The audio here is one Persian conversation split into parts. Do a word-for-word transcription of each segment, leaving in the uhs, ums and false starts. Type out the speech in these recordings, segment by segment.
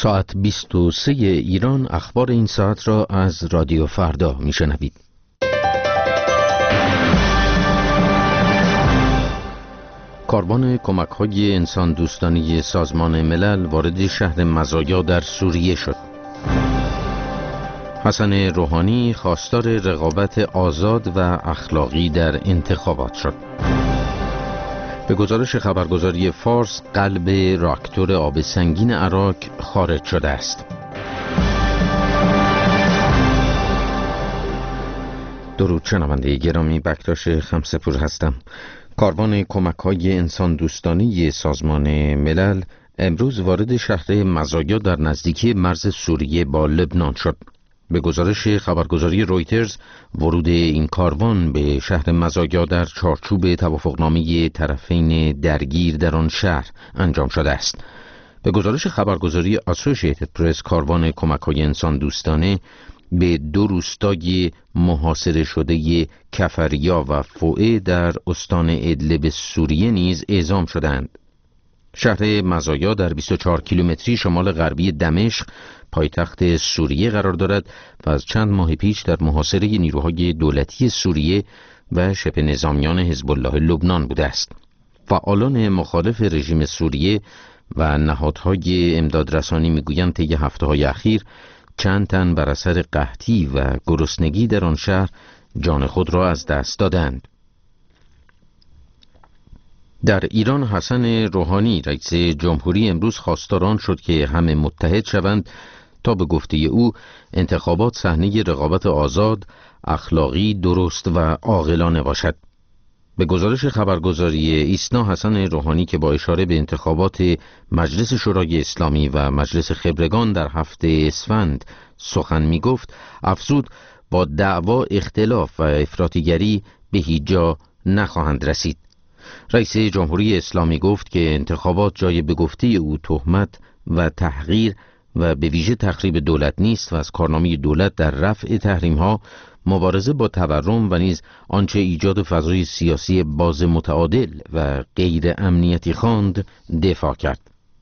ساعت بیست و سه ایران اخبار این ساعت را از رادیو فردا میشنوید. کاروان کمک‌های انسان دوستانه سازمان ملل وارد شهر مزایا در سوریه شد. حسن روحانی خواستار رقابت آزاد و اخلاقی در انتخابات شد. به گزارش خبرگزاری فارس، قلب راکتور آب سنگین عراق خارج شده است. درود شنونده گرامی، بکتاش خمسه‌پور هستم. کاروان کمک‌های انسان دوستانه سازمان ملل امروز وارد شهر مزایا در نزدیکی مرز سوریه با لبنان شد. به گزارش خبرگزاری رویترز، ورود این کاروان به شهر مزایا در چارچوب توافقنامه طرفین درگیر در آن شهر انجام شده است. به گزارش خبرگزاری اسوسییتد پرس، کاروان کمک‌های انسان دوستانه به دو روستای محاصره شده کفریا و فوئه در استان ادلب سوریه نیز اعزام شدند. شهر مزایا در بیست و چهار کیلومتری شمال غربی دمشق، پایتخت سوریه قرار دارد و از چند ماه پیش در محاصره نیروهای دولتی سوریه و شبه نظامیان حزب الله لبنان بوده است. فعالان مخالف رژیم سوریه و نهادهای امدادرسانی میگویند طی هفته‌های اخیر چند تن بر اثر قحطی و گرسنگی در آن شهر جان خود را از دست دادند. در ایران، حسن روحانی رئیس جمهوری امروز خواستار آن شد که همه متحد شوند تا به گفته او انتخابات صحنه رقابت آزاد، اخلاقی، درست و عاقلانه باشد. به گزارش خبرگزاری ایسنا، حسن روحانی که با اشاره به انتخابات مجلس شورای اسلامی و مجلس خبرگان در هفته اسفند سخن می گفت، افزود با دعوا، اختلاف و افراطیگری به هیچ جا نخواهند رسید. رئیس جمهوری اسلامی گفت که انتخابات جای به گفته او تهمت و تحقیر و به ویژه تخریب دولت نیست و از کارنامه دولت در رفع تحریم‌ها، مبارزه با تورم و نیز آنچه ایجاد فضای سیاسی باز متعادل و غیر امنیتی خواند دفاع کرد.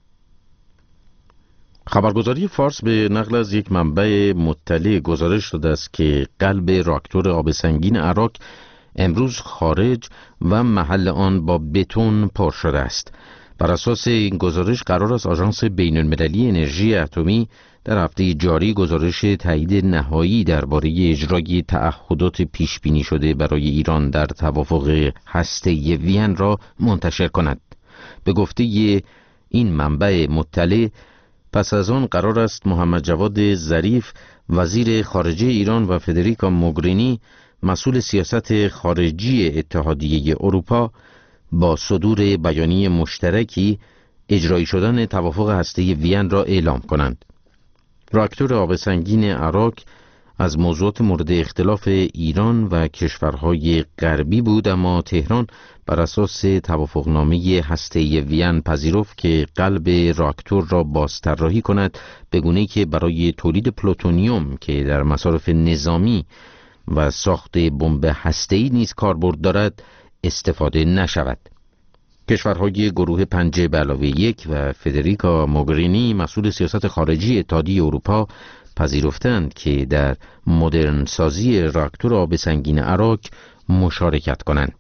خبرگزاری فارس به نقل از یک منبع مطلع گزارش داده است که قلب راکتور آب سنگین عراق امروز خارج و محل آن با بتون پر شده است. بر اساس این گزارش قرار است آژانس بین‌المللی انرژی اتمی در هفته جاری گزارش تایید نهایی درباره اجرای تعهدات پیش بینی شده برای ایران در توافق هسته‌ای وین را منتشر کند. به گفته این منبع مطلع، پس از آن قرار است محمد جواد ظریف وزیر خارجه ایران و فدریکا موگرینی مسئول سیاست خارجی اتحادیه اروپا با صدور بیانیه مشترکی اجرایی شدن توافق هسته‌ای وین را اعلام کنند. راکتور آب سنگین عراق از موضوعات مورد اختلاف ایران و کشورهای غربی بود، اما تهران بر اساس توافقنامه هسته‌ای وین پذیرفت که قلب راکتور را بازطراحی کند به گونه‌ای که برای تولید پلوتونیوم که در مصارف نظامی و ساخت بمب هسته‌ای نیز کاربرد دارد استفاده نشود. کشورهای گروه پنج به علاوه یک و فدریکا موگرینی مسئول سیاست خارجی اتحادیه اروپا پذیرفتند که در مدرن سازی راکتور آب سنگین عراق مشارکت کنند.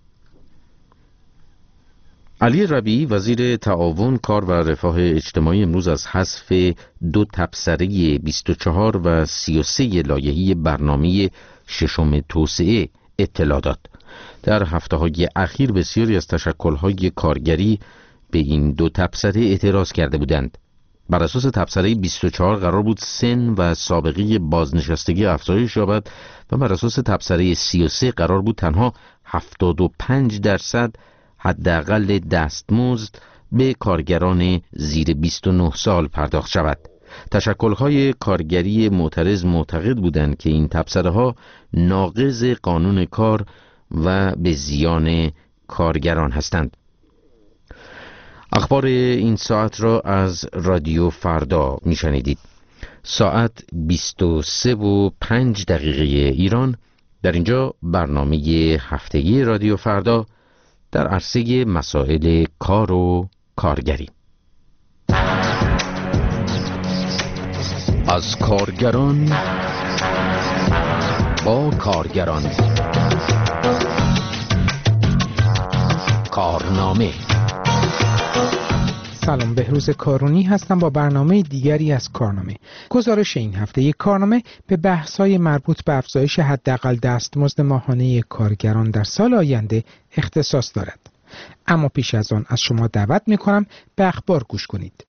علی ربیعی وزیر تعاون، کار و رفاه اجتماعی امروز از حذف دو تبصره بیست و چهار و سی و سه لایحه برنامه ششم توسعه اطلاع داد. در هفته‌های اخیر بسیاری از تشکل‌های کارگری به این دو تبصره اعتراض کرده بودند. بر اساس تبصره بیست و چهار قرار بود سن و سابقه بازنشستگی افزایش یابد و بر اساس تبصره سی و سه قرار بود تنها هفتاد و پنج درصد حداقل دستمزد به کارگران زیر بیست و نه سال پرداخت شود. تشکل‌های کارگری معترض معتقد بودند که این تبصره‌ها ناقض قانون کار و به زیان کارگران هستند. اخبار این ساعت را از رادیو فردا میشنیدید. ساعت بیست و سه و پنج دقیقه ایران. در اینجا برنامه هفتگی رادیو فردا در عرصه مسائل کار و کارگری. از کارگران با کارگران. کارنامه. سلام، بهروز کارونی هستم با برنامه دیگری از کارنامه. گزارش این هفته یک کارنامه به بحث‌های مربوط به افزایش حداقل دستمزد ماهانه کارگران در سال آینده اختصاص دارد. اما پیش از آن از شما دعوت می‌کنم به اخبار گوش کنید.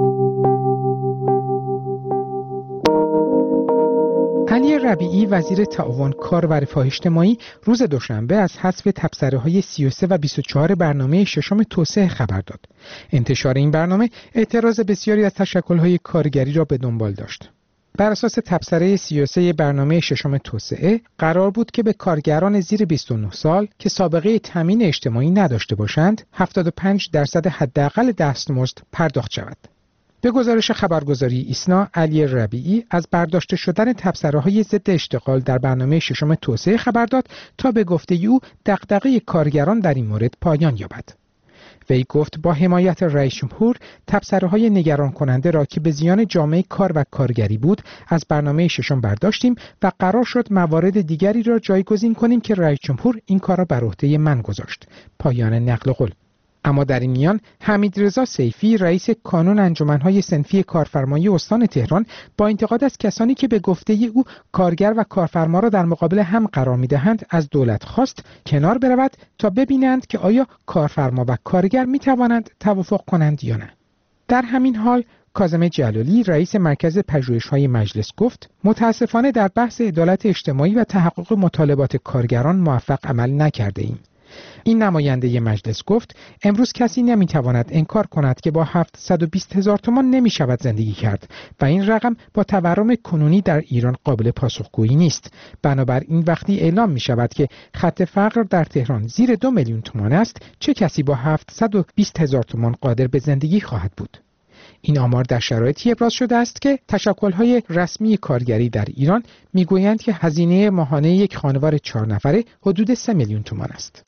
علی ربیعی وزیر تعاون کار و رفاه اجتماعی روز دوشنبه از حذف تبصره‌های سی و سه و بیست و چهار برنامه ششم توسعه خبر داد. انتشار این برنامه اعتراض بسیاری از تشکل‌های کارگری را به دنبال داشت. بر اساس تبصره سی و سه برنامه ششم توسعه قرار بود که به کارگران زیر بیست و نه سال که سابقه تامین اجتماعی نداشته باشند هفتاد و پنج درصد حداقل دستمزد پرداخت شود. به گزارش خبرگزاری ایسنا، علی ربیعی از برداشته شدن تبصره‌های ضد اشتغال در برنامه ششم توسعه خبر داد تا به گفته او دغدغه کارگران در این مورد پایان یابد. وی گفت با حمایت رئیس جمهور تبصره‌های نگران کننده را که به زیان جامعه کار و کارگری بود از برنامه ششم برداشتیم و قرار شد موارد دیگری را جایگزین کنیم که رئیس جمهور این کار را بر عهده من گذاشت. پایان نقل قول. اما در این میان حمیدرضا سیفی رئیس کانون انجمن‌های صنفی کارفرمایی استان تهران با انتقاد از کسانی که به گفته او کارگر و کارفرما را در مقابل هم قرار می‌دهند از دولت خواست کنار برود تا ببینند که آیا کارفرما و کارگر می‌توانند توافق کنند یا نه. در همین حال کاظم جلالی رئیس مرکز پژوهش‌های مجلس گفت متاسفانه در بحث عدالت اجتماعی و تحقق مطالبات کارگران موفق عمل نکرده ایم. این نماینده مجلس گفت امروز کسی نمیتواند انکار کند که با هفتصد و بیست هزار تومان نمیشود زندگی کرد و این رقم با تورم کنونی در ایران قابل پاسخگویی نیست. بنابراین وقتی اعلام می شود که خط فقر در تهران زیر دو میلیون تومان است، چه کسی با هفتصد و بیست هزار تومان قادر به زندگی خواهد بود؟ این آمار در شرایطی ابراز شده است که تشکل‌های رسمی کارگری در ایران میگویند که هزینه ماهانه یک خانوار چهار نفره حدود سه میلیون تومان است.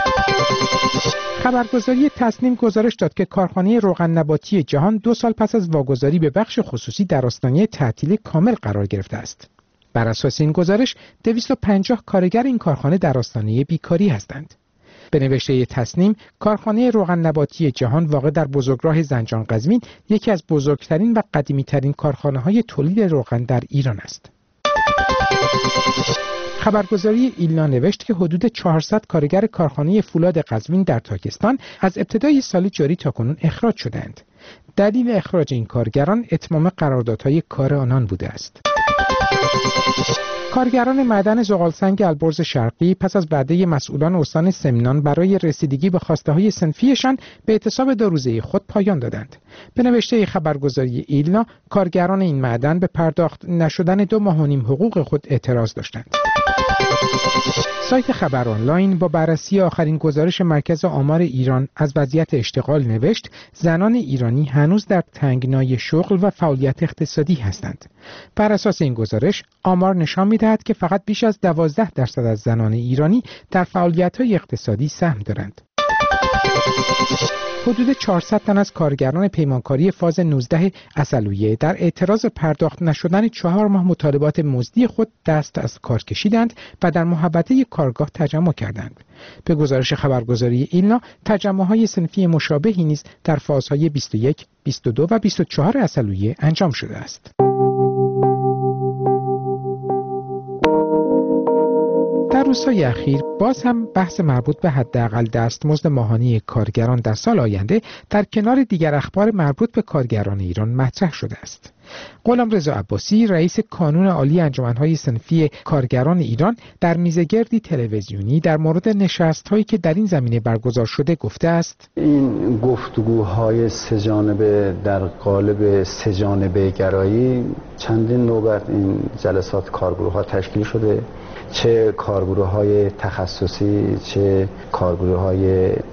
خبرگزاری تصنیم گزارش داد که کارخانه روغن نباتی جهان دو سال پس از واگذاری به بخش خصوصی در آستانه تعطیل کامل قرار گرفته است. بر اساس این گزارش دویست و پنجاه کارگر این کارخانه در آستانه بیکاری هستند. به نوشته تصنیم، کارخانه روغن نباتی جهان واقع در بزرگراه زنجان قزوین یکی از بزرگترین و قدیمی‌ترین کارخانه‌های تولید روغن در ایران است. خبرگزاری ایلنا نوشت که حدود چهارصد کارگر کارخانه فولاد قزوین در تاکستان از ابتدای سال جاری تاکنون اخراج شدند. دلیل اخراج این کارگران اتمام قراردادهای کار آنان بوده است. کارگران معدن زغالسنگ البرز شرقی پس از وعده مسئولان استان سمنان برای رسیدگی به خواسته‌های صنفیشان به اعتصاب دو روزه خود پایان دادند. به نوشته خبرگزاری ایلنا، کارگران این معدن به پرداخت نشدن دو ماه و نیم حقوق خود اعتراض داشتند. سایت خبر آنلاین با بررسی آخرین گزارش مرکز آمار ایران از وضعیت اشتغال نوشت زنان ایرانی هنوز در تنگنای شغل و فعالیت اقتصادی هستند. بر اساس این گزارش آمار نشان می‌دهد که فقط بیش از دوازده درصد از زنان ایرانی در فعالیت‌های اقتصادی سهم دارند. حدود چهارصد تن از کارگران پیمانکاری فاز نوزده عسلویه در اعتراض پرداخت نشدن چهار ماه مطالبات مزدی خود دست از کار کشیدند و در محوطه کارگاه تجمع کردند. به گزارش خبرگزاری ایلنا، تجمع‌های صنفی مشابهی نیز در فازهای بیست و یک، بیست و دو و بیست و چهار عسلویه انجام شده است. در روزهای اخیر باز هم بحث مربوط به حداقل دستمزد ماهانه کارگران در سال آینده در کنار دیگر اخبار مربوط به کارگران ایران مطرح شده است. غلامرضا عباسی رئیس کانون عالی انجمن‌های صنفی کارگران ایران در میزگردی تلویزیونی در مورد نشست‌هایی که در این زمینه برگزار شده گفته است: این گفتگوهای سه‌جانبه در قالب سه‌جانبه گرایی چندین نوبت این جلسات کارگروه‌ها تشکیل شده، چه کارگروه‌های تخصصی چه کارگروه‌های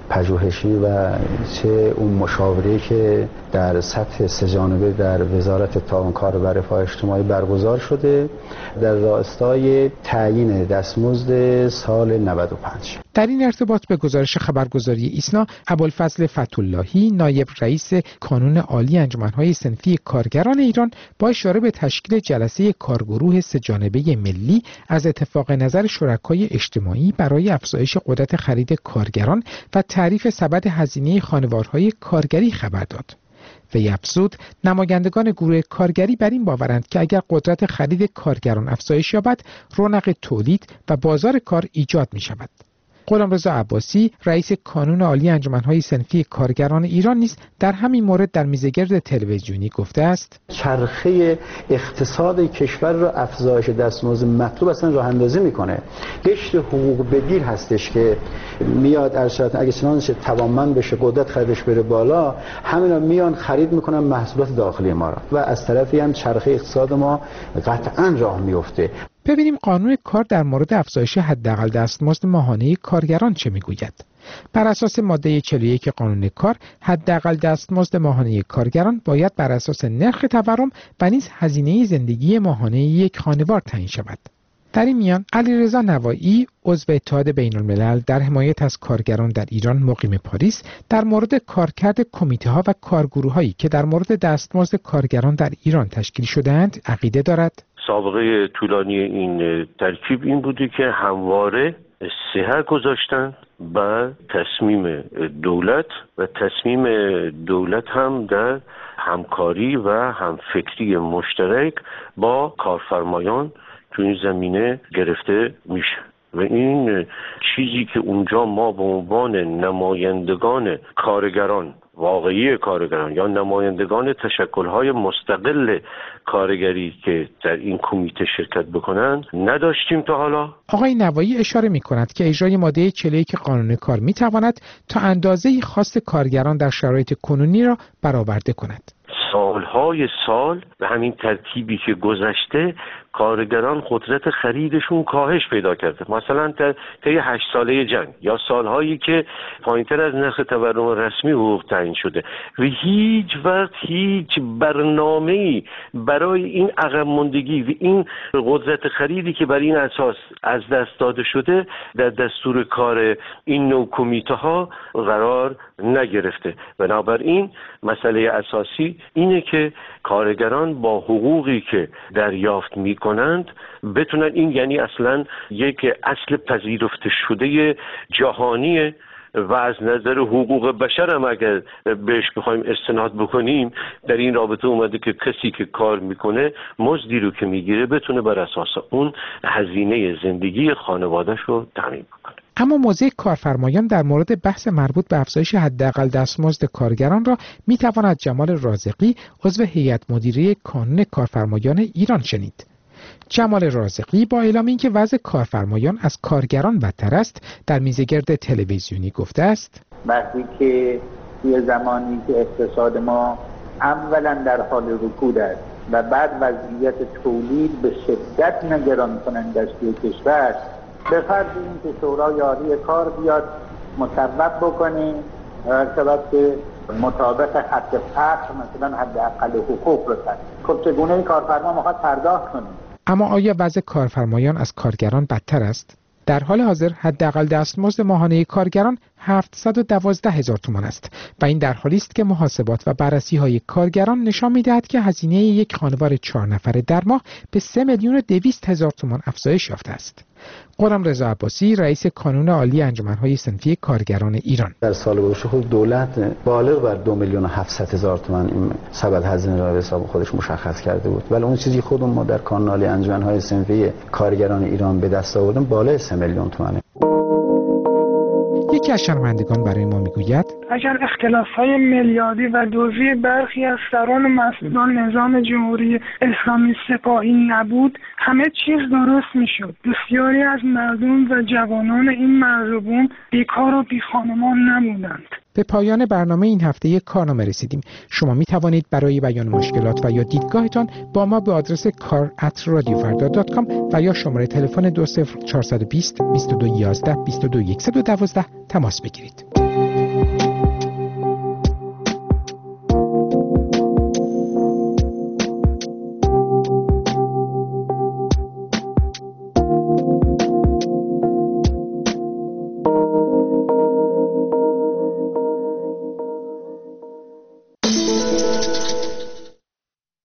پژوهشی و چه اون مشاوره که در سطح سه‌جانبه در وزارت تعاون کار و رفاه اجتماعی برگزار شده در راستای تعیین دستمزد سال نود و پنج. در این ارتباط به گزارش خبرگزاری ایسنا، ابوالفضل فتح‌اللهی نایب رئیس کانون عالی انجمن‌های صنفی کارگران ایران با اشاره به تشکیل جلسه کارگروه سه‌جانبه ملی از اتفاق نظر شرکای اجتماعی برای افزایش قدرت خرید کارگران و تعریف سبد هزینه خانوارهای کارگری خبر داد. وی افزود نمایندگان گروه کارگری بر این باورند که اگر قدرت خرید کارگران افزایش یابد، رونق تولید و بازار کار ایجاد می شود. غلامرضا عباسی رئیس کانون عالی انجمن‌های صنفی کارگران ایران نیز در همین مورد در میزگرد تلویزیونی گفته است چرخه اقتصاد کشور را افزایش دستمزد مطلوب اصلا راه اندازی میکنه. رشد حقوق بدیل هستش که میاد ارشد اگه چنانش توانمند بشه، قدرت خریدش بره بالا، همینا میان خرید میکنن محصولات داخلی ما را و از طرفی هم چرخه اقتصاد ما قطعا راه میفته. ببینیم قانون کار در مورد افزایش حداقل دستمزد ماهانه کارگران چه میگوید. بر اساس ماده چهل و یک قانون کار، حداقل دستمزد ماهانه کارگران باید بر اساس نرخ تورم و نیز هزینه زندگی ماهانه یک خانوار تعیین شود. در این میان علیرضا نوایی عضو اتحاد بین الملل در حمایت از کارگران در ایران مقیم پاریس در مورد کارکرد کمیته ها و کارگروه هایی که در مورد دستمزد کارگران در ایران تشکیل شده‌اند عقیده دارد. سابقه طولانی این ترکیب این بوده که همواره سحر گذاشتن و تصمیم دولت و تصمیم دولت هم در همکاری و همفکری مشترک با کارفرمایان تو این زمینه گرفته میشه و این چیزی که اونجا ما به عنوان نمایندگان کارگران، واقعی کارگران یا نمایندگان تشکل‌های مستقل کارگری که در این کمیته شرکت بکنند نداشتیم تا حالا. آقای نوایی اشاره می‌کند که اجرای ماده چهل و یک قانون کار می‌تواند تا اندازه‌ای خواست کارگران در شرایط کنونی را برآورده کند. سالهای سال به همین ترتیبی که گذشته کارگران قدرت خریدشون کاهش پیدا کرده. مثلا در طی هشت ساله جنگ یا سالهایی که پایینتر از نرخ تورم رسمی حقوق تعیین شده و هیچ وقت هیچ برنامه‌ای برای این عقب ماندگی و این قدرت خریدی که بر این اساس از دست داده شده در دستور کار این نوع کمیته ها قرار نگرفته. بنابراین مسئله اساسی اینه که کارگران با حقوقی که دریافت میکنند بتونن، این یعنی اصلا یک اصل پذیرفته شده جهانیه و از نظر حقوق بشر هم اگر بهش بخوایم استناد بکنیم در این رابطه اومده که کسی که کار میکنه مزدی رو که میگیره بتونه بر اساس اون هزینه زندگی خانواده‌اش رو تامین بکنه. اما موضع کارفرمایان در مورد بحث مربوط به افزایش حداقل دستمزد کارگران را میتواند جمال رازقی عضو هیئت مدیره کانون کارفرمایان ایران شنید. جمال رازقی با اعلام اینکه وضع کارفرمایان از کارگران بدتر است در میزگرد تلویزیونی گفته است وقتی که یه زمانی که اقتصاد ما اولا در حال رکود است و بعد وضعیت تولید به شدت نگران کننده است توی کشور، به فرض اینکه شورای عالی کار بیاد مصوب بکنه که مطابق حد فقر مثلا حداقل حقوق رو تعیین. خب چگونه کارفرما میخواد پرداخت کنه؟ اما آیا وضع کارفرمایان از کارگران بدتر است؟ در حال حاضر حداقل دستمزد ماهانه کارگران هفتصد و دوازده هزار تومان است و این در حالی است که محاسبات و بررسی های کارگران نشان می‌دهد که هزینه یک خانوار چهار نفره در ماه به سه میلیون و دویست هزار تومان افزایش یافته است. غلامرضا عباسی رئیس کانون عالی انجمن‌های صنفی کارگران ایران: در سال گذشته خود دولت بالغ بر دو میلیون و هفتصد هزار تومان این سبد هزینه را به حساب خودش مشخص کرده بود، ولی اون چیزی خودمون ما در کانون عالی انجمن‌های صنفی کارگران ایران به دست آوردیم بالای سه میلیون تومانه. یکی از شنوندگان برای ما میگوید اگر اختلاف‌های میلیاردی و دوزی برخی از سران و مسئولان نظام جمهوری اسلامی سپاهی نبود، همه چیز درست میشد. بسیاری از مردم و جوانان این مرزبون بیکار و بیخانمان نمودند. به پایان برنامه این هفته کارنامه رسیدیم. شما می توانید برای بیان مشکلات و یا دیدگاهتان با ما به آدرس کار ات رادیو فردا دات کام و یا شماره تلفن دو صفر چهار دو صفر بیست بیست و دو یازده بیست و دو صد و دوازده تماس بگیرید.